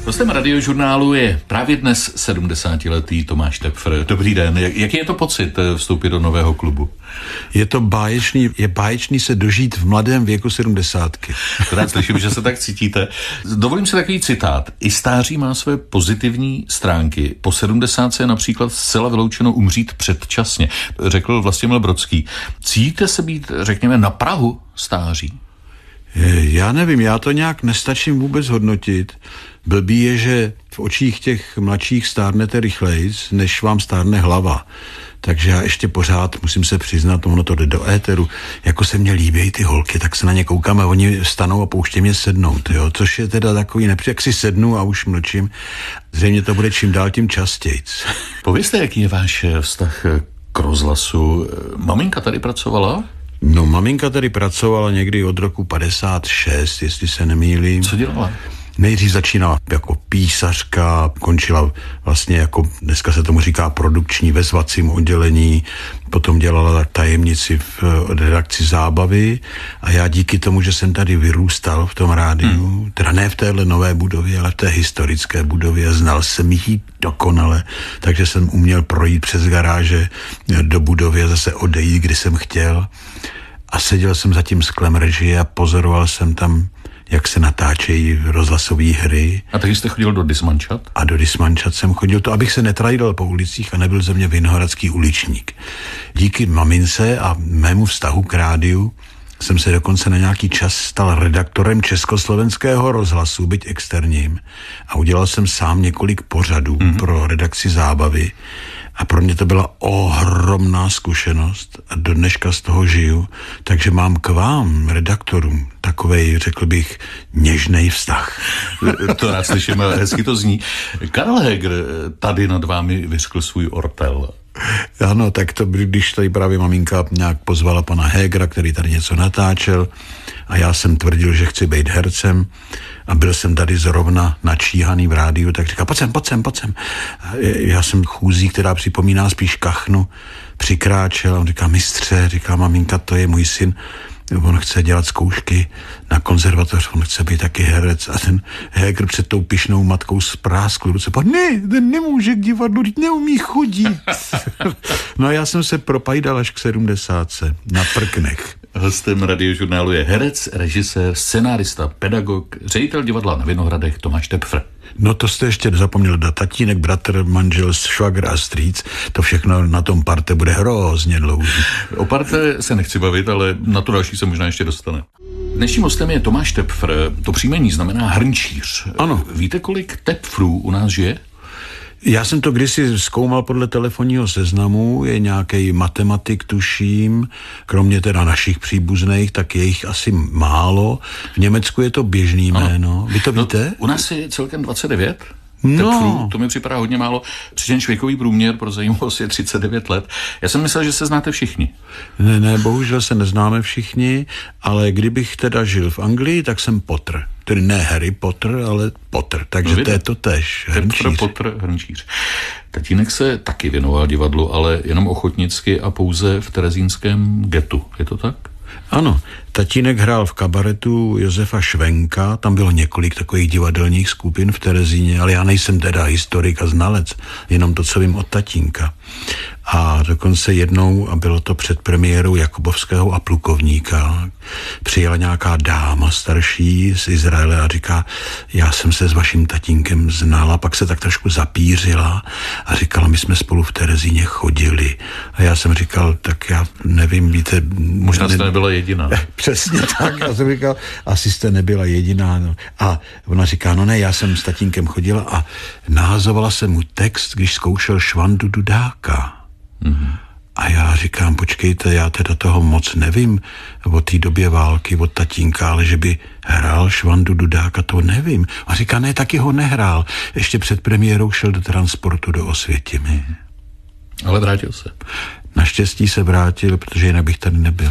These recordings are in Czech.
Hostem Radiožurnálu je právě dnes 70letý Tomáš Tepfr. Dobrý den. Jaký je to pocit vstoupit do nového klubu? Je to báječný, je báječný se dožít v mladém věku 70. Rád slyším, že se tak cítíte. Dovolím si takový citát. I stáří má své pozitivní stránky. Po 70 je například zcela vyloučeno umřít předčasně, řekl Vlastimil Brodský. Cítíte se být, řekněme, na prahu stáří? Já nevím, já to nějak nestačím vůbec hodnotit. Blbý je, že v očích těch mladších stárnete rychlejc, než vám stárne hlava. Takže já ještě pořád musím se přiznat, ono to jde do éteru, jako se mně líbí ty holky, tak se na ně koukám a oni stanou a pouště mě sednout, jo? Což je teda takový nepříjemný, jak si sednu a už mlčím. Zřejmě to bude čím dál tím častějc. Povězte, jaký je váš vztah k rozhlasu. Maminka tady pracovala? No, maminka tady pracovala někdy od roku 56, jestli se nemýlím. Co dělala? Nejdřív začínala jako písařka, končila vlastně jako, dneska se tomu říká produkční ve zvacím oddělení, potom dělala tajemnici v redakci Zábavy a já díky tomu, že jsem tady vyrůstal v tom rádiu, teda ne v téhle nové budově, ale v té historické budově, znal jsem ji dokonale, takže jsem uměl projít přes garáže do budovy a zase odejít, kdy jsem chtěl a seděl jsem za tím sklem režie a pozoroval jsem tam, jak se natáčejí rozhlasové hry. A taky jste chodil do Dismančat? A do Dismančat jsem chodil, to abych se netrajdal po ulicích a nebyl ze mě vinohradský uličník. Díky mamince a mému vztahu k rádiu jsem se dokonce na nějaký čas stal redaktorem Československého rozhlasu, byť externím. A udělal jsem sám několik pořadů pro redakci Zábavy. A pro mě to byla ohromná zkušenost a do dneška z toho žiju. Takže mám k vám, redaktorům, takovej, řekl bych, něžnej vztah. To rád slyším, ale hezky to zní. Karel Heger tady nad vámi vyřkl svůj ortel. Ano, tak to, když tady právě maminka nějak pozvala pana Hegera, který tady něco natáčel a já jsem tvrdil, že chci být hercem a byl jsem tady zrovna načíhaný v rádiu, tak říká, pojď sem. Já jsem chůzí, která připomíná spíš kachnu, přikráčel a on říká, mistře, říká maminka, to je můj syn, on chce dělat zkoušky na konzervatoř, on chce být taky herec a ten Heger před tou pyšnou matkou spráskl ruce, ne, ten nemůže k divadlu, neumí chodit. No a já jsem se propajdal až k 70 na prknech. Hostem Radiožurnálu je herec, režisér, scenárista, pedagog, ředitel divadla na Vinohradech Tomáš Tepfr. No to jste ještě zapomněl dát tatínek, bratr, manžel, švagr a strýc. To všechno na tom parte bude hrozně dlouhý. O parte se nechci bavit, ale na to další se možná ještě dostane. Dnešním hostem je Tomáš Tepfr. To příjmení znamená hrnčíř. Ano. Víte, kolik Tepfrů u nás žije? Já jsem to kdysi zkoumal podle telefonního seznamu, je nějaký matematik, tuším, kromě teda našich příbuzných, tak je jich asi málo. V Německu je to běžný jméno. Vy to víte? U nás je celkem 29. Tepfrů, to mi připadá hodně málo. Přičemž věkový průměr pro zajímavost je 39 let. Já jsem myslel, že se znáte všichni. Ne, bohužel se neznáme všichni, ale kdybych teda žil v Anglii, tak jsem Potter. Tedy ne Harry Potter, ale Potter. Takže to je to též. Tepfr, Potter, hrnčíř. Tatínek se taky věnoval divadlu, ale jenom ochotnicky a pouze v terezínském getu. Je to tak? Ano, tatínek hrál v kabaretu Josefa Švenka, tam bylo několik takových divadelních skupin v Terezíně, ale já nejsem teda historik a znalec, jenom to, co vím od tatínka. A dokonce jednou, a bylo to před premiérou Jakubovského a Plukovníka, přijela nějaká dáma starší z Izraele a říká, já jsem se s vaším tatínkem znala, pak se tak trošku zapířila a říkala, my jsme spolu v Terezíně chodili. A já jsem říkal, tak já nevím, víte... Možná jste nebyla jediná. Přesně tak, já jsem říkal, asi jste nebyla jediná. No. A ona říká, no ne, já jsem s tatínkem chodila a nahazovala jsem mu text, když zkoušel Švandu Dudáka. A já říkám, počkejte, já teda toho moc nevím o té době války, od tatínka, ale že by hrál Švandu Dudáka, to nevím. A říká, ne, taky ho nehrál. Ještě před premiérou šel do Transportu do Osvětimi. Ale vrátil se. Naštěstí se vrátil, protože jinak bych tady nebyl.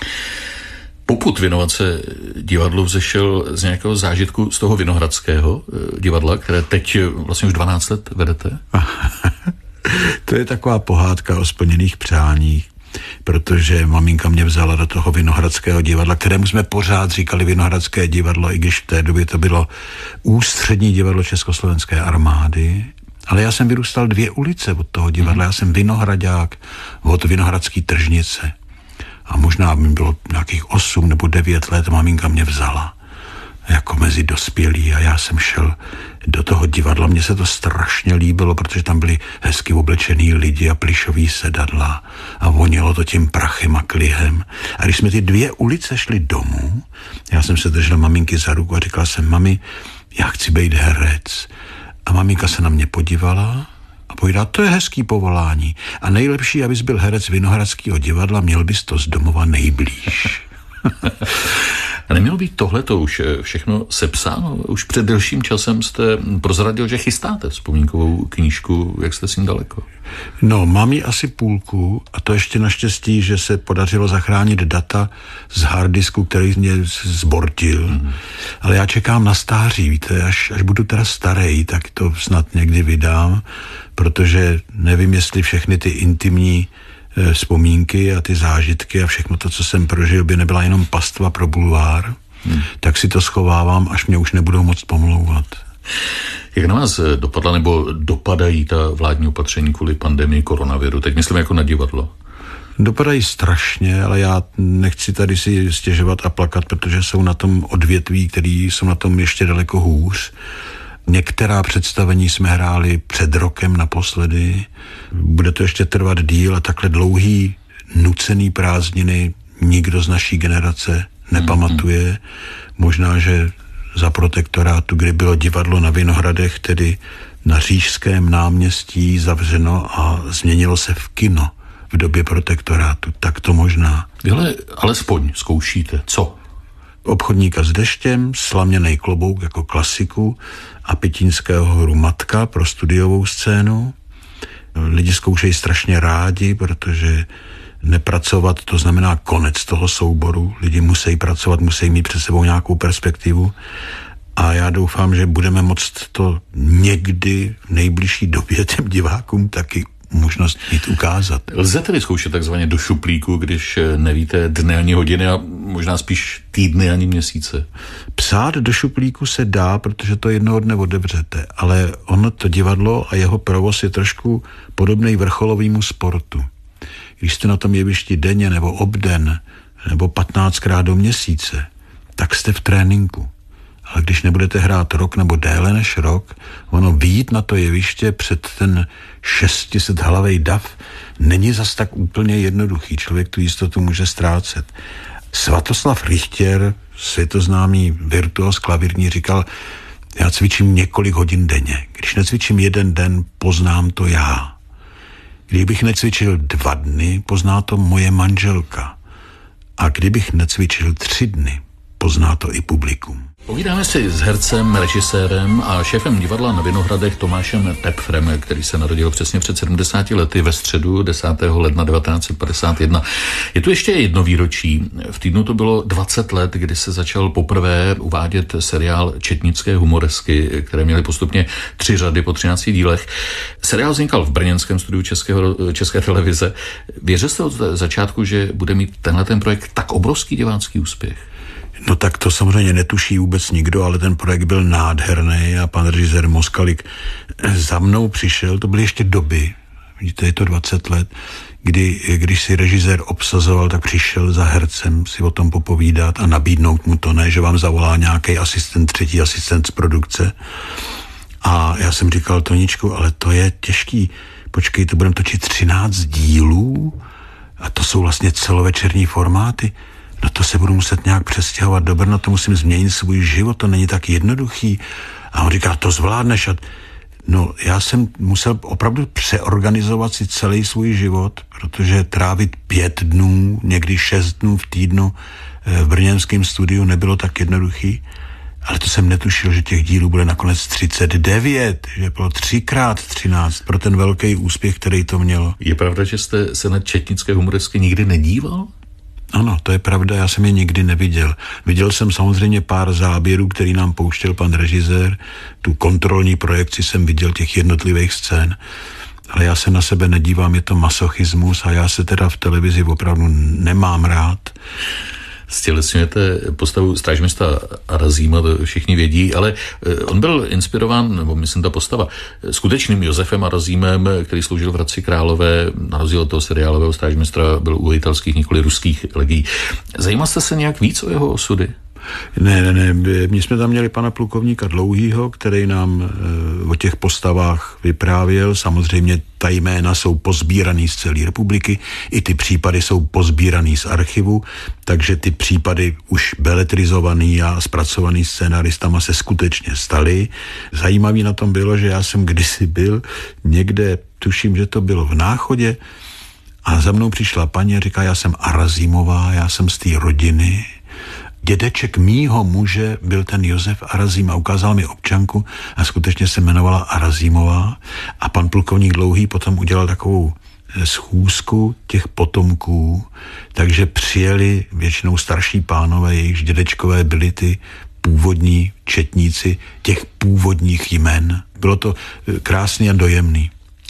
Popud věnovat se divadlu vzešel z nějakého zážitku z toho Vinohradského divadla, které teď vlastně už 12 let vedete? To je taková pohádka o splněných přáních. protože maminka mě vzala do toho Vinohradského divadla, kterému jsme pořád říkali Vinohradské divadlo, i když v té době to bylo ústřední divadlo Československé armády. Ale já jsem vyrůstal 2 ulice od toho divadla. Já jsem vinohradák od Vinohradské tržnice. A možná mi bylo nějakých 8 nebo 9 let, maminka mě vzala jako mezi dospělí a já jsem šel do toho divadla. Mně se to strašně líbilo, protože tam byli hezky oblečený lidi a plyšový sedadla a vonilo to tím prachem a klihem. A když jsme ty 2 ulice šli domů, já jsem se držel maminky za ruku a říkal jsem, mami, já chci být herec. A maminka se na mě podívala a povídá, to je hezký povolání. A nejlepší, abys byl herec Vinohradského divadla, měl bys to z domova nejblíž. A nemělo být tohleto už všechno sepsáno? Už před delším časem jste prozradil, že chystáte vzpomínkovou knížku, jak jste s ní daleko? No, mám ji asi půlku a to ještě naštěstí, že se podařilo zachránit data z harddisku, který mě zbortil. Ale já čekám na stáří, víte, až budu teda starej, tak to snad někdy vydám, protože nevím, jestli všechny ty intimní vzpomínky a ty zážitky a všechno to, co jsem prožil, by nebyla jenom pastva pro bulvár, tak si to schovávám, až mě už nebudou moc pomlouvat. Jak na vás dopadla nebo dopadají ta vládní opatření kvůli pandemii koronaviru? Teď myslím jako na divadlo. Dopadají strašně, ale já nechci tady si stěžovat a plakat, protože jsou na tom odvětví, který jsou na tom ještě daleko hůř. Některá představení jsme hráli před rokem naposledy. Bude to ještě trvat díl a takhle dlouhý, nucený prázdniny nikdo z naší generace nepamatuje. Možná, že za protektorátu, kdy bylo divadlo na Vinohradech, tedy na Říšském náměstí zavřeno a změnilo se v kino v době protektorátu, tak to možná. Ale alespoň zkoušíte. Co? Obchodníka s deštěm, Slaměnej klobouk jako klasiku a Pětínského hru Matka pro studiovou scénu. Lidi zkoušejí strašně rádi, protože nepracovat, to znamená konec toho souboru. Lidi musí pracovat, musí mít před sebou nějakou perspektivu. A já doufám, že budeme moct to někdy v nejbližší době těm divákům taky možnost mít ukázat. Lze tedy zkoušet takzvaně do šuplíku, když nevíte dny ani hodiny a možná spíš týdny ani měsíce? Psát do šuplíku se dá, protože to jednoho dne otevřete, ale ono to divadlo a jeho provoz je trošku podobný vrcholovému sportu. Když jste na tom jevišti denně nebo obden nebo 15krát do měsíce, tak jste v tréninku. Ale když nebudete hrát rok nebo déle než rok, ono vyjít na to jeviště před ten 600hlavej dav není zas tak úplně jednoduchý. Člověk tu jistotu může ztrácet. Svatoslav Richter, světoznámý virtuos klavírní, říkal, já cvičím několik hodin denně. Když necvičím 1 den, poznám to já. Kdybych necvičil 2 dny, pozná to moje manželka. A kdybych necvičil 3 dny, pozná to i publikum. Povídáme si s hercem, režisérem a šéfem divadla na Vinohradech Tomášem Tepfrem, který se narodil přesně před 70 lety ve středu 10. ledna 1951. Je tu ještě jedno výročí. V týdnu to bylo 20 let, kdy se začal poprvé uvádět seriál Četnické humoresky, které měly postupně 3 řady po 13 dílech. Seriál vznikal v brněnském studiu České televize. Věřil jste od začátku, že bude mít tenhle projekt tak obrovský divácký úspěch? No tak to samozřejmě netuší vůbec nikdo, ale ten projekt byl nádherný a pan režisér Moskalik za mnou přišel, to byly ještě doby, vidíte, je to 20 let, když si režisér obsazoval, tak přišel za hercem si o tom popovídat a nabídnout mu to, ne, že vám zavolá nějaký asistent, 3. asistent z produkce. A já jsem říkal, Toničku, ale to je těžký, počkejte, budeme točit 13 dílů a to jsou vlastně celovečerní formáty. No to se budu muset nějak přestěhovat do Brna, to musím změnit svůj život, to není tak jednoduchý. A on říká, to zvládneš. No já jsem musel opravdu přeorganizovat si celý svůj život, protože trávit 5 dnů, někdy 6 dnů v týdnu v brněnském studiu nebylo tak jednoduchý. Ale to jsem netušil, že těch dílů bude nakonec 39, že bylo 3x13 pro ten velký úspěch, který to mělo. Je pravda, že jste se na Četnické humoresky nikdy nedíval? Ano, to je pravda, já jsem je nikdy neviděl. Viděl jsem samozřejmě pár záběrů, který nám pouštěl pan režisér, tu kontrolní projekci jsem viděl těch jednotlivých scén, ale já se na sebe nedívám, je to masochismus a já se teda v televizi opravdu nemám rád. Stělesňujete postavu strážmistra Arazíma, to všichni vědí, ale on byl inspirován, nebo myslím ta postava, skutečným Josefem Arazímem, který sloužil v Hradci Králové, na rozdíl od toho seriálového strážmistra byl u italských, nikoli ruských legií. Zajímal jste se nějak víc o jeho osudy? Ne. My jsme tam měli pana plukovníka Dlouhýho, který nám o těch postavách vyprávěl. Samozřejmě ta jména jsou pozbíraný z celé republiky, i ty případy jsou pozbíraný z archivu, takže ty případy už beletrizovaný a zpracovaný scénaristama se skutečně staly. Zajímavý na tom bylo, že já jsem kdysi byl někde, tuším, že to bylo v Náchodě, a za mnou přišla paní a říká, já jsem Arazímová, já jsem z té rodiny. Dědeček mýho muže byl ten Josef Arazím a ukázal mi občanku a skutečně se jmenovala Arazímová a pan plukovník Dlouhý potom udělal takovou schůzku těch potomků, takže přijeli většinou starší pánové, jejichž dědečkové byli ty původní četníci těch původních jmen. Bylo to krásný a dojemný.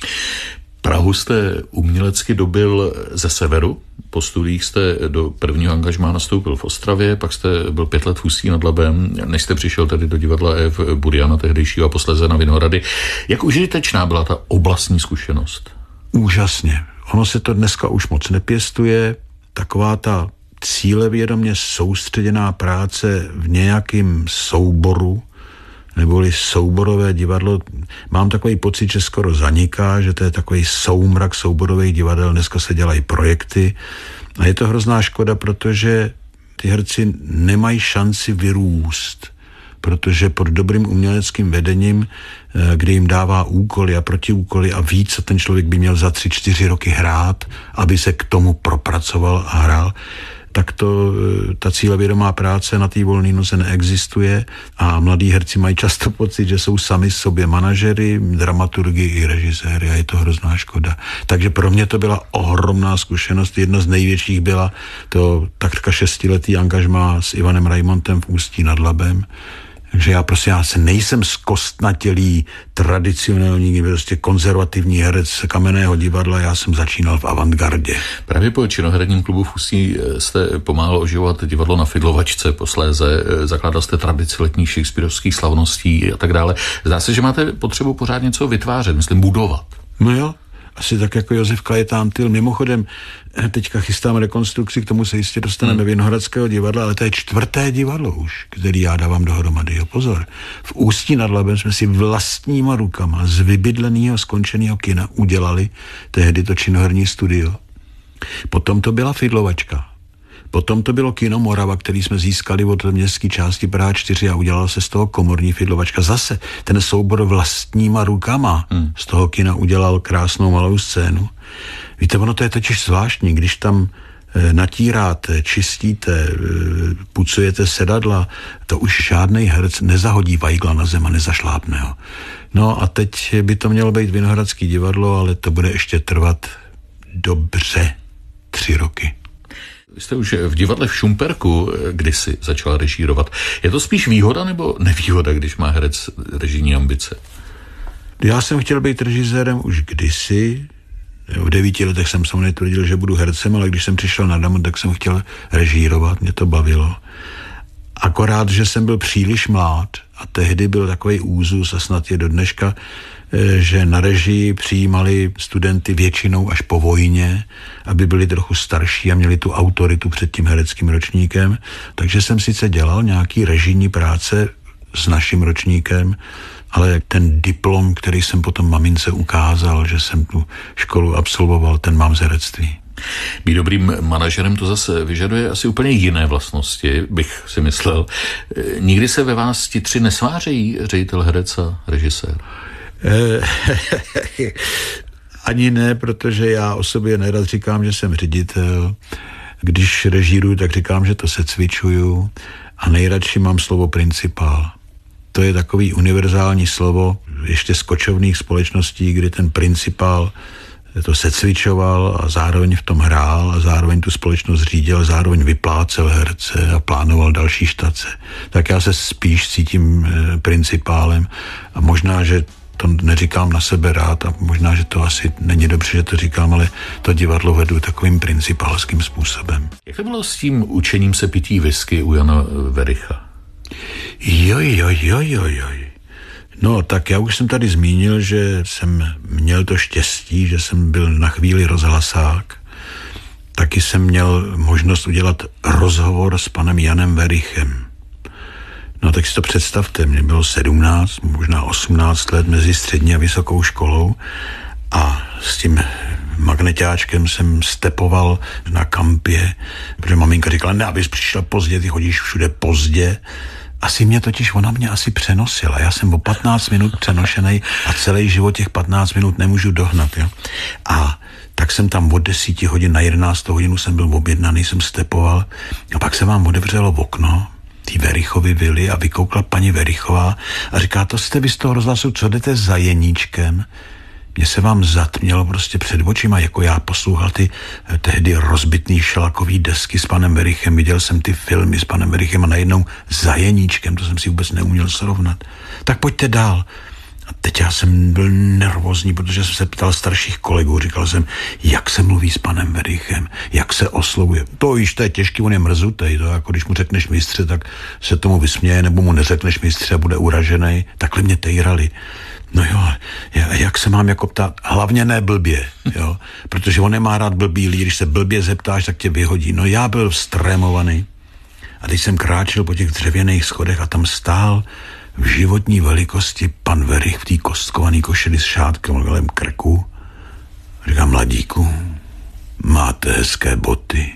Prahu jste umělecky dobil ze severu. Po studiích jste do prvního angažmá nastoupil v Ostravě, pak jste byl 5 let v Ústí nad Labem, než jste přišel tedy do divadla F. Buriana tehdejšího a posléze na Vinohrady. Jak užitečná byla ta oblastní zkušenost? Úžasně. Ono se to dneska už moc nepěstuje. Taková ta cílevědomě soustředěná práce v nějakém souboru, neboli souborové divadlo. Mám takový pocit, že skoro zaniká, že to je takový soumrak souborových divadel. Dneska se dělají projekty a je to hrozná škoda, protože ty herci nemají šanci vyrůst, protože pod dobrým uměleckým vedením, kdy jim dává úkoly a protiúkoly a ví, co ten člověk by měl za 3-4 roky hrát, aby se k tomu propracoval a hrál, tak ta cílevědomá práce na té volné noze neexistuje a mladí herci mají často pocit, že jsou sami sobě manažery, dramaturgy i režiséry a je to hrozná škoda. Takže pro mě to byla ohromná zkušenost. Jedna z největších byla to takřka 6letý angažmá s Ivanem Rajmontem v Ústí nad Labem. Takže já se nejsem zkostnatělý, tradicionální, prostě konzervativní herec Kamenného divadla, já jsem začínal v avantgardě. Právě po Činoherním klubu v Ústí jste pomáhal oživovat divadlo na Fidlovačce, posléze zakládal jste tradici letních shakespearovských slavností a tak dále. Zdá se, že máte potřebu pořád něco vytvářet, myslím budovat. No jo. Asi tak jako Josef Kajetán Tyl. Mimochodem, teďka chystám rekonstrukci, k tomu se jistě dostaneme Vinohradského divadla, ale to je 4. divadlo už, který já dávám dohromady. Jo, pozor. V Ústí nad Labem jsme si vlastníma rukama z vybydleného skončeného kina udělali tehdy to Činoherní studio. Potom to byla Fidlovačka. Potom to bylo kino Morava, který jsme získali od městské části Praha 4 a udělala se z toho komorní Fidlovačka. Zase ten soubor vlastníma rukama z toho kina udělal krásnou malou scénu. Víte, ono to je totiž zvláštní, když tam natíráte, čistíte, pucujete sedadla, to už žádnej herec nezahodí vajgla na zem a nezašlápne ho. No a teď by to mělo být Vinohradský divadlo, ale to bude ještě trvat dobře 3 roky. Vy jste už v divadle v Šumperku kdysi začal režírovat. Je to spíš výhoda nebo nevýhoda, když má herec režijní ambice? Já jsem chtěl být režisérem už kdysi. V 9 letech jsem samozřejmě tvrdil, že budu hercem, ale když jsem přišel na Damu, tak jsem chtěl režírovat, mě to bavilo. Akorát, že jsem byl příliš mlád a tehdy byl takový úzus a snad je do dneška, že na režii přijímali studenty většinou až po vojně, aby byli trochu starší a měli tu autoritu před tím hereckým ročníkem. Takže jsem sice dělal nějaký režijní práce s naším ročníkem, ale ten diplom, který jsem potom mamince ukázal, že jsem tu školu absolvoval, ten mám z herectví. Být dobrým manažerem to zase vyžaduje asi úplně jiné vlastnosti, bych si myslel. Nikdy se ve vás ti 3 nesvářejí, ředitel, herec a režisér? Ani ne, protože já o sobě nerad říkám, že jsem ředitel. Když režíruju, tak říkám, že to se cvičuju a nejradši mám slovo principál. To je takový univerzální slovo ještě z kočovných společností, kdy ten principál to secvičoval a zároveň v tom hrál a zároveň tu společnost řídil, zároveň vyplácel herce a plánoval další štace. Tak já se spíš cítím principálem a možná, že To neříkám na sebe rád a možná, že to asi není dobře, že to říkám, ale to divadlo vedu takovým principálským způsobem. Jak to bylo s tím učením se pití whisky u Jana Wericha? Joj. No, tak já už jsem tady zmínil, že jsem měl to štěstí, že jsem byl na chvíli rozhlasák. Taky jsem měl možnost udělat rozhovor s panem Janem Werichem. No tak si to představte, mě bylo 17, možná 18 let mezi střední a vysokou školou a s tím magneťáčkem jsem stepoval na kampě, protože maminka říkala, ne, abys přišla pozdě, ty chodíš všude pozdě. Ona mě asi přenosila. Já jsem o 15 minut přenošenej a celý život těch 15 minut nemůžu dohnat. Jo? A tak jsem tam od 10 hodin na 11 hodinu jsem byl objednaný, jsem stepoval a pak se vám otevřelo okno tý Werichovy vily a vykoukla paní Werichová a říká, to jste vy z toho rozhlasu, co jdete za Jeníčkem? Mně se vám zatmělo prostě před očima, jako já poslouchal ty tehdy rozbitný šelakový desky s panem Werichem, viděl jsem ty filmy s panem Werichem a najednou za Jeníčkem, to jsem si vůbec neuměl srovnat. Tak pojďte dál. A teď já jsem byl nervózní, protože jsem se ptal starších kolegů, říkal jsem, jak se mluví s panem Werichem, jak se oslovuje. To víš, to je těžký, on je mrzutej, to jako když mu řekneš mistře, tak se tomu vysměje, nebo mu neřekneš mistře a bude uražený. Takhle mě tejrali. No jo, jak se mám jako ptát? Hlavně ne blbě, jo, protože on nemá rád blbý lidi, když se blbě zeptáš, tak tě vyhodí. No já byl vstrémovaný a teď jsem kráčel po těch dřevěných schodech a tam stál v životní velikosti pan Werich v té kostkovaný košili s šátkem kolem krku. Říkám, mladíku, máte hezké boty,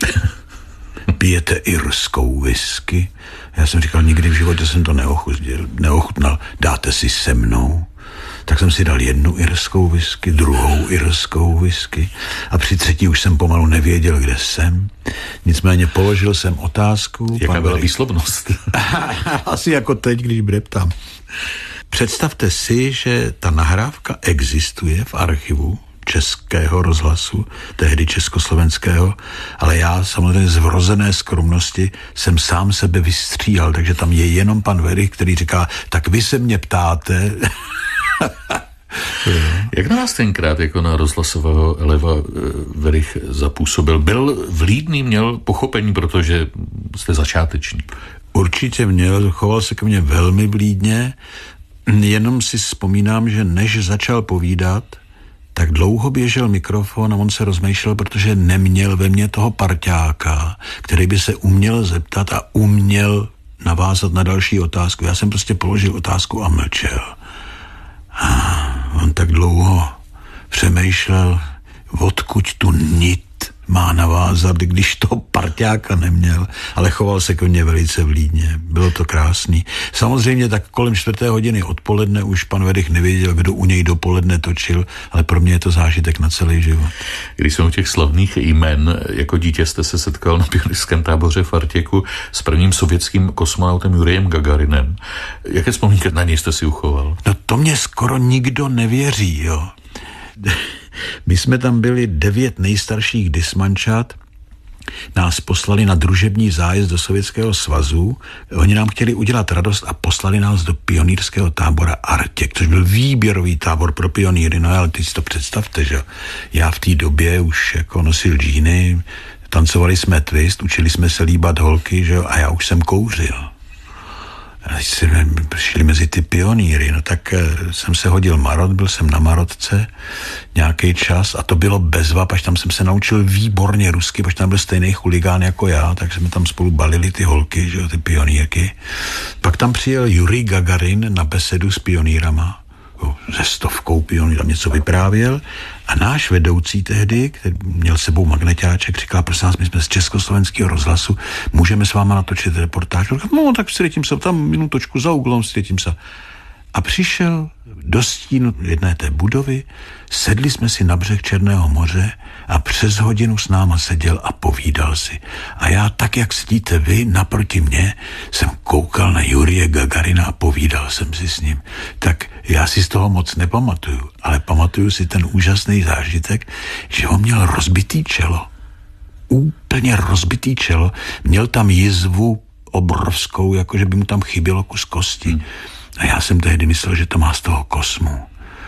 pijete irskou whisky. Já jsem říkal, nikdy v životě jsem to neochutnal, dáte si se mnou. Tak jsem si dal jednu irskou whisky, druhou irskou whisky a při třetí už jsem pomalu nevěděl, kde jsem. Nicméně položil jsem otázku. Jaká byla výslovnost? Asi jako teď, když breptám. Představte si, že ta nahrávka existuje v archivu Českého rozhlasu, tehdy československého, ale já samozřejmě z vrozené skromnosti jsem sám sebe vystříhal, takže tam je jenom pan Werich, který říká, tak vy se mě ptáte. Jak na vás tenkrát jako na rozhlasového eleva Werich zapůsobil? Byl vlídný, měl pochopení, protože jste začátečník? Určitě měl, choval se ke mně velmi vlídně, jenom si vzpomínám, že než začal povídat, tak dlouho běžel mikrofon a on se rozmýšlel, protože neměl ve mně toho parťáka, který by se uměl zeptat a uměl navázat na další otázku. Já jsem prostě položil otázku a mlčel. A on tak dlouho přemýšlel, odkud tu nit má navázat, když toho parťáka neměl, ale choval se ke mně velice vlídně. Bylo to krásný. Samozřejmě tak kolem 4. hodiny odpoledne už pan Werich nevěděl, kdo u něj dopoledne točil, ale pro mě je to zážitek na celý život. Když jsem u těch slavných jmen, jako dítě jste se setkal na pionýrském táboře v Artěku s prvním sovětským kosmonautem Jurijem Gagarinem. Jaké vzpomínky na něj jste si uchoval? No to mě skoro nikdo nevěří, jo. My jsme tam byli 9 nejstarších dismančat, nás poslali na družební zájezd do Sovětského svazu, oni nám chtěli udělat radost a poslali nás do pionýrského tábora Artěk, což byl výběrový tábor pro pionýry, no ale teď si to představte, že já v té době už jako nosil džíny, tancovali jsme twist, učili jsme se líbat holky, že jo, a já už jsem kouřil. A když jsme přišli mezi ty pionýry, no tak jsem se hodil marot, byl jsem na marotce nějaký čas a to bylo bezva, až tam jsem se naučil výborně rusky, protože tam byl stejný chuligán jako já, tak jsme tam spolu balili ty holky, že jo, ty pionýrky. Pak tam přijel Jurij Gagarin na besedu s pionýrama, se 100 pionýrů, tam něco vyprávěl a náš vedoucí tehdy, který měl s sebou magneťáček, říkal, prosím nás, my jsme z Československého rozhlasu, můžeme s váma natočit reportáž? No, tak vstřetím se, tam minutočku za úglom, vstřetím se. A přišel do stínu jedné té budovy, sedli jsme si na břeh Černého moře a přes hodinu s náma seděl a povídal si. A já tak, jak sedíte vy naproti mně, jsem koukal na Jurije Gagarina a povídal jsem si s ním. Tak já si z toho moc nepamatuju, ale pamatuju si ten úžasný zážitek, že on měl rozbitý čelo. Úplně rozbitý čelo. Měl tam jizvu obrovskou, jakože by mu tam chybělo kus kosti. A já jsem tehdy myslel, že to má z toho kosmu.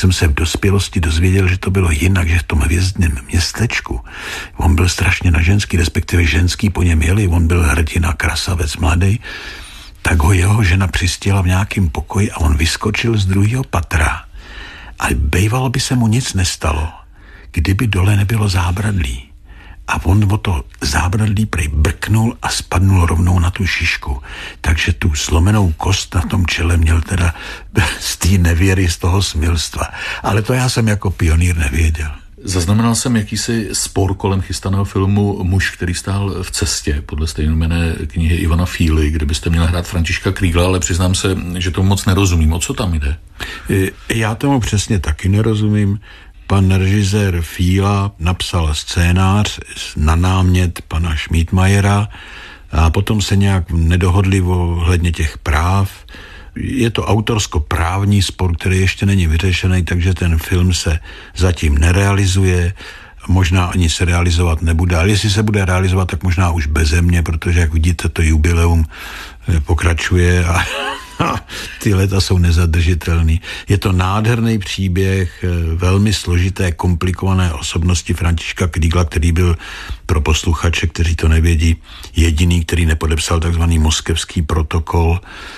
jsem se v dospělosti dozvěděl, že to bylo jinak, že v tom hvězdném městečku on byl strašně na ženský, respektive ženský po něm jeli, on byl hrdina, krasavec, mladý, tak ho jeho žena přistěla v nějakém pokoji a on vyskočil z druhého patra. A bejvalo by se mu nic nestalo, kdyby dole nebylo zábradlí. A on o to zábradlí prej brknul a spadnul rovnou na tu šišku. Takže tu slomenou kost na tom čele měl teda z té nevěry, z toho smilstva. Ale to já jsem jako pionýr nevěděl. Zaznamenal jsem jakýsi spor kolem chystaného filmu Muž, který stál v cestě, podle stejnojmenné knihy Ivana Fíly, kde byste měl hrát Františka Krígla, ale přiznám se, že tomu moc nerozumím. O co tam jde? Já tomu přesně taky nerozumím. Pan režisér Fíla napsal scénář na námět pana Schmidmayera a potom se nějak nedohodli ohledně těch práv. Je to autorsko-právní spor, který ještě není vyřešený, takže ten film se zatím nerealizuje, možná ani se realizovat nebude, ale jestli se bude realizovat, tak možná už beze mě, protože jak vidíte, to jubileum pokračuje a ty léta jsou nezadržitelný. Je to nádherný příběh velmi složité, komplikované osobnosti Františka Krígla, který byl pro posluchače, kteří to nevědí, jediný, který nepodepsal takzvaný moskevský protokol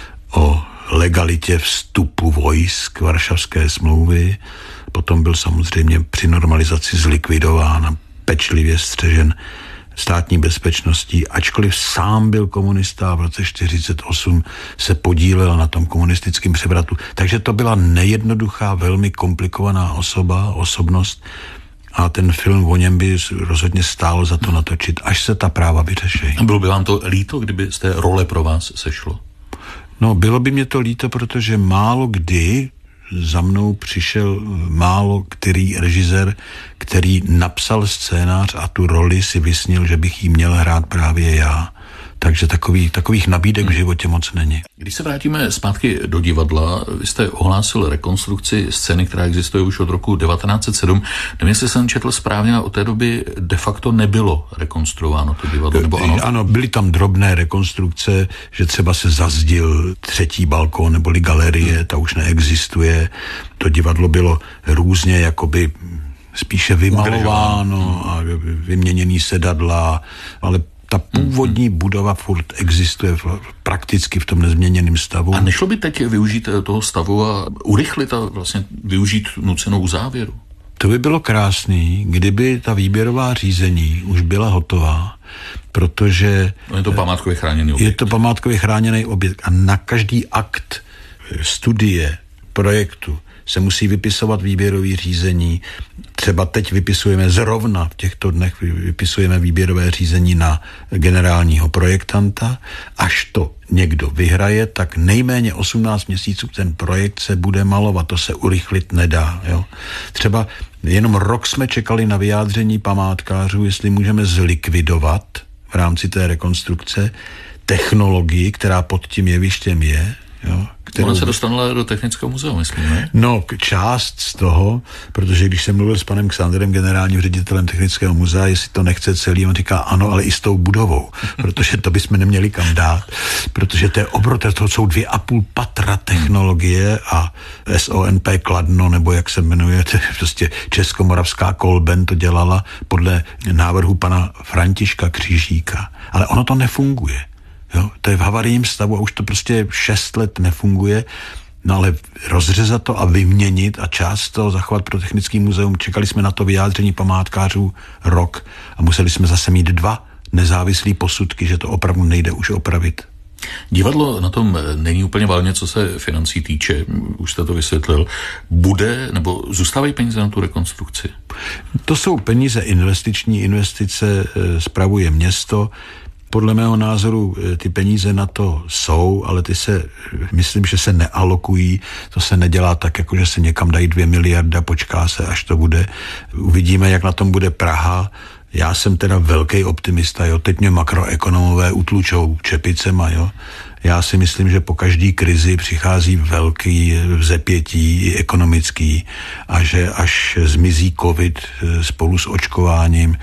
o legalitě vstupu vojsk Varšavské smlouvy. Potom byl samozřejmě při normalizaci zlikvidován a pečlivě střežen státní bezpečností, ačkoliv sám byl komunista a v roce 1948 se podílel na tom komunistickém převratu. Takže to byla nejednoduchá, velmi komplikovaná osobnost a ten film o něm by rozhodně stálo za to natočit, až se ta práva vyřeší. Bylo by vám to líto, kdyby z té role pro vás sešlo? No, bylo by mě to líto, protože málo kdy za mnou přišel málo který režisér, který napsal scénář a tu roli si vysnil, že bych jí měl hrát právě já. Takže takových nabídek v životě moc není. Když se vrátíme zpátky do divadla, vy jste ohlásil rekonstrukci scény, která existuje už od roku 1907. Nevím, jestli jsem četl správně, a od té doby de facto nebylo rekonstruováno to divadlo, nebo ano? Ano, byly tam drobné rekonstrukce, že třeba se zazdil třetí balkón neboli galerie, ta už neexistuje. To divadlo bylo různě jakoby spíše vymalováno a vyměněný sedadla, ale ta původní budova furt existuje prakticky v tom nezměněném stavu. A nešlo by teď využít toho stavu a urychlit a vlastně využít nucenou závěru? To by bylo krásný, kdyby ta výběrová řízení už byla hotová, protože... Je to památkově chráněný objekt. Je to památkově chráněný objekt a na každý akt studie, projektu se musí vypisovat výběrový řízení. Třeba teď vypisujeme zrovna v těchto dnech vypisujeme výběrové řízení na generálního projektanta. Až to někdo vyhraje, tak nejméně 18 měsíců ten projekt se bude malovat. To se urychlit nedá. Jo. Třeba jenom rok jsme čekali na vyjádření památkářů, jestli můžeme zlikvidovat v rámci té rekonstrukce technologii, která pod tím jevištěm je. Jo, Ona se dostanula do Technického muzea, myslím, ne? No, část z toho, protože když jsem mluvil s panem Xanderem, generálním ředitelem Technického muzea, jestli to nechce celý, on říká ano, ale i s tou budovou, protože to bychom neměli kam dát, protože to je to jsou 2,5 patra technologie a SONP Kladno, nebo jak se jmenuje, to je prostě Českomoravská Kolben to dělala podle návrhu pana Františka Křížíka. Ale ono to nefunguje. Jo, to je v havarijním stavu a už to prostě 6 let nefunguje, no ale rozřezat to a vyměnit a část toho zachovat pro Technický muzeum, čekali jsme na to vyjádření památkářů rok a museli jsme zase mít 2 nezávislý posudky, že to opravdu nejde už opravit. Divadlo na tom není úplně valně, co se financí týče, už jste to vysvětlil. Bude, nebo zůstávají peníze na tu rekonstrukci? To jsou peníze investiční, investice spravuje město. Podle mého názoru ty peníze na to jsou, ale myslím, že se nealokují. To se nedělá tak, jako že se někam dají 2 miliardy a počká se, až to bude. Uvidíme, jak na tom bude Praha. Já jsem teda velký optimista, jo. Teď mě makroekonomové utlučou čepicema, jo. Já si myslím, že po každý krizi přichází velký vzepětí i ekonomický a že až zmizí covid spolu s očkováním,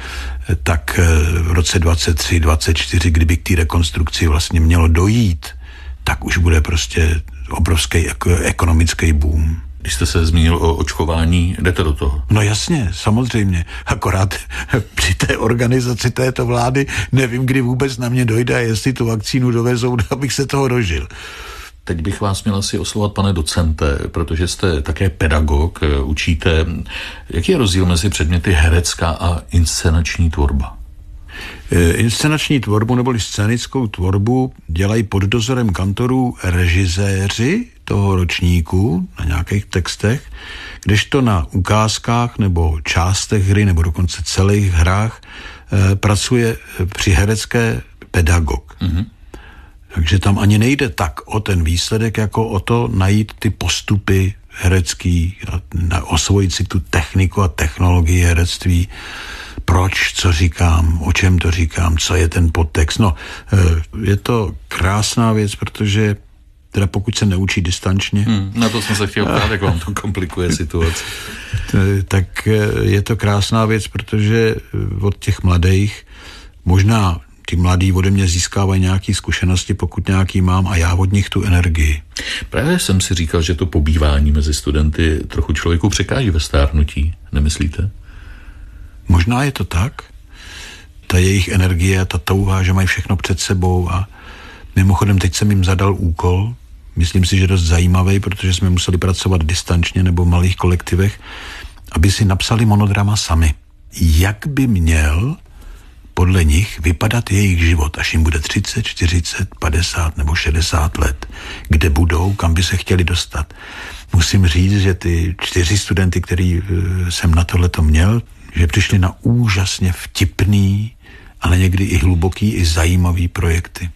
tak v roce 23, 24, kdyby k té rekonstrukci vlastně mělo dojít, tak už bude prostě obrovský ekonomický boom. Když jste se zmínil o očkování, jdete do toho? No jasně, samozřejmě. Akorát při té organizaci této vlády nevím, kdy vůbec na mě dojde a jestli tu vakcínu dovezou, abych se toho dožil. Teď bych vás měl asi oslovat, pane docente, protože jste také pedagog, učíte. Jaký je rozdíl mezi předměty herecká a inscenační tvorba? Inscenační tvorbu neboli scénickou tvorbu dělají pod dozorem kantorů režiséři toho ročníku na nějakých textech, kdežto na ukázkách nebo částech hry nebo dokonce celých hrách pracuje při herecké pedagog. Mm-hmm. Takže tam ani nejde tak o ten výsledek, jako o to najít ty postupy herecký a osvojit si tu techniku a technologii herectví. Proč, co říkám, o čem to říkám, co je ten podtext. No, je to krásná věc, protože teda pokud se neučí distančně. Na to jsem se chtěl ptát, jak vám to komplikuje situaci. Tak je to krásná věc, protože od těch mladých možná ty mladí ode mě získávají nějaké zkušenosti, pokud nějaký mám, a já od nich tu energii. Právě jsem si říkal, že to pobývání mezi studenty trochu člověku překáží ve stárnutí, nemyslíte? Možná je to tak. Ta jejich energie a ta touha, že mají všechno před sebou, a mimochodem teď jsem jim zadal úkol, myslím si, že dost zajímavý, protože jsme museli pracovat distančně nebo v malých kolektivech, aby si napsali monodrama sami. Jak by měl podle nich vypadat jejich život, až jim bude 30, 40, 50 nebo 60 let. Kde budou, kam by se chtěli dostat. Musím říct, že ty 4 studenty, který jsem na tohleto měl, že přišli na úžasně vtipný, ale někdy i hluboký, i zajímavý projekty.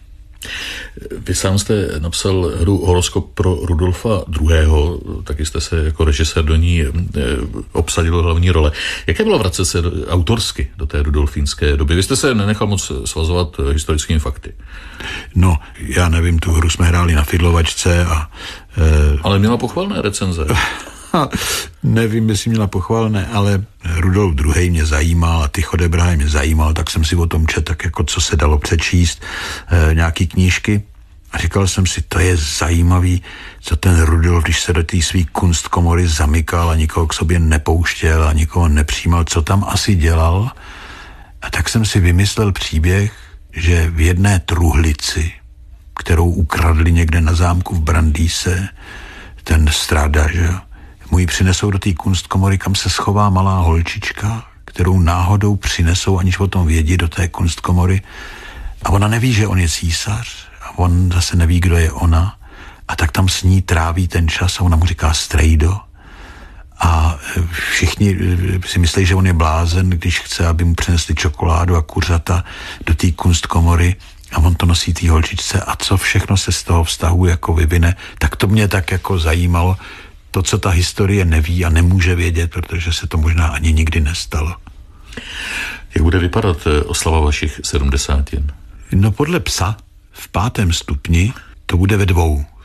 Vy sám jste napsal hru Horoskop pro Rudolfa II., taky jste se jako režisér do ní obsadil hlavní role. Jaké bylo vracet se autorsky do té rudolfínské doby? Vy jste se nenechal moc svazovat historickými fakty. No, já nevím, tu hru jsme hráli na fidlovačce a... Ale měla pochvalné recenze. Nevím, jestli měla pochvalné, ale Rudolf II. Mě zajímal a Tycho de Brahe mě zajímal, tak jsem si o tom četl, tak jako co se dalo přečíst, nějaký knížky, a říkal jsem si, to je zajímavý, co ten Rudolf, když se do té svý kunstkomory zamykal a nikoho k sobě nepouštěl a nikoho nepřijímal, co tam asi dělal. A tak jsem si vymyslel příběh, že v jedné truhlici, kterou ukradli někde na zámku v Brandýse, ten Strada, že mu ji přinesou do té kunstkomory, kam se schová malá holčička, kterou náhodou přinesou, aniž o tom vědí, do té kunstkomory. A ona neví, že on je císař, a on zase neví, kdo je ona. A tak tam s ní tráví ten čas a ona mu říká strejdo. A všichni si myslí, že on je blázen, když chce, aby mu přinesli čokoládu a kuřata do té kunstkomory, a on to nosí té holčičce, a co všechno se z toho vztahu jako vyvine, tak to mě tak jako zajímalo. To, co ta historie neví a nemůže vědět, protože se to možná ani nikdy nestalo. Jak bude vypadat oslava vašich 70? No podle psa v 5. stupni to bude ve 2.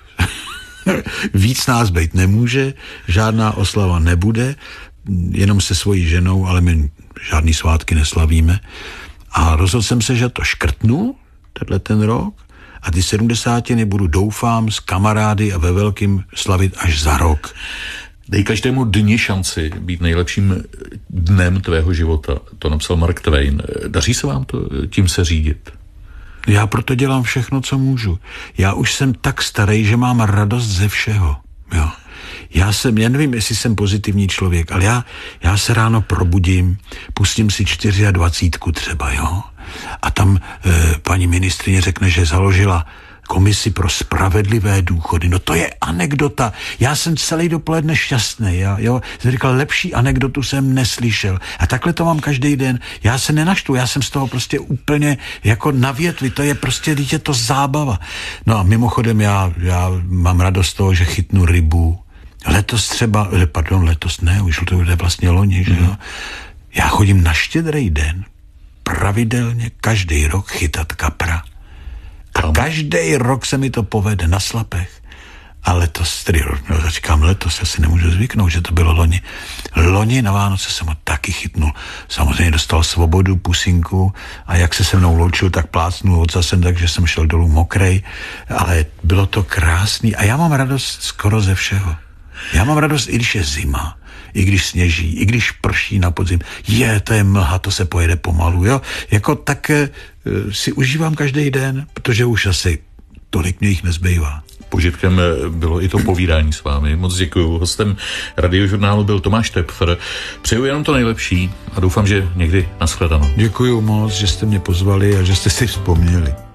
Víc nás být nemůže, žádná oslava nebude, jenom se svojí ženou, ale my žádný svátky neslavíme. A rozhodl jsem se, že to škrtnu, ten rok, a ty 70 budu, doufám, s kamarády a ve velkým slavit až za rok. Dej každému dni šanci být nejlepším dnem tvého života. To napsal Mark Twain. Daří se vám to tím se řídit? Já proto dělám všechno, co můžu. Já už jsem tak starý, že mám radost ze všeho. Jo. Já nevím, jestli jsem pozitivní člověk, ale já se ráno probudím, pustím si 24 třeba, jo. A tam paní ministryně řekne, že založila komisi pro spravedlivé důchody. No to je anekdota. Já jsem celý dopoledne šťastný. Jo? Jsem říkal, lepší anekdotu jsem neslyšel. A takhle to mám každý den. Já se nenaštvu, já jsem z toho prostě úplně jako na větvi. To je prostě, je to zábava. No a mimochodem já mám radost z toho, že chytnu rybu. Letos ne, už to bude vlastně loni, že jo. Já chodím na Štědrý den pravidelně každý rok chytat kapra. A každý rok se mi to povede na Slapech. A letos, říkám letos, já si nemůžu zvyknout, že to bylo loni. Loni na Vánoce jsem ho taky chytnul. Samozřejmě dostal svobodu, pusinku, a jak se mnou loučil, tak plácnul ocasem, takže jsem šel dolů mokrej. Ale bylo to krásný a já mám radost skoro ze všeho. Já mám radost, i když je zima, i když sněží, i když prší na podzim. To je mlha, to se pojede pomalu, jo. Jako tak si užívám každý den, protože už asi tolik mě jich nezbývá. Požitkem bylo i to povídání s vámi. Moc děkuju. Hostem Radiožurnálu byl Tomáš Toepfer. Přeju jenom to nejlepší a doufám, že někdy nashledanou. Děkuju moc, že jste mě pozvali a že jste si vzpomněli.